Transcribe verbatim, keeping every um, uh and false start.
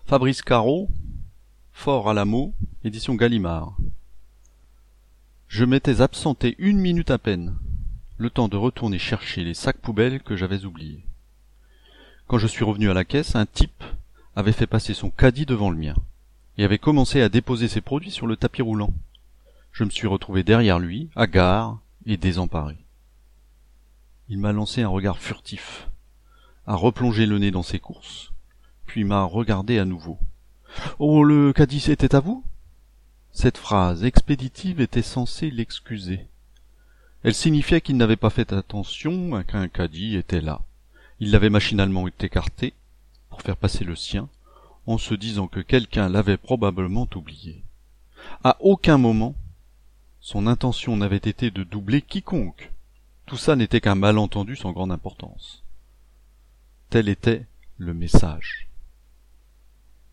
Fabrice Caro, Fort Alamo, édition Gallimard. Je m'étais absenté une minute à peine, le temps de retourner chercher les sacs poubelles que j'avais oubliés. Quand je suis revenu à la caisse, un type avait fait passer son caddie devant le mien et avait commencé à déposer ses produits sur le tapis roulant. Je me suis retrouvé derrière lui, hagard et désemparé. Il m'a lancé un regard furtif, a replongé le nez dans ses courses, puis m'a regardé à nouveau. « Oh, le caddie, c'était à vous ?» Cette phrase expéditive était censée l'excuser. Elle signifiait qu'il n'avait pas fait attention qu'un caddie était là. Il l'avait machinalement écarté pour faire passer le sien, en se disant que quelqu'un l'avait probablement oublié. À aucun moment, son intention n'avait été de doubler quiconque. Tout ça n'était qu'un malentendu sans grande importance. Tel était le message.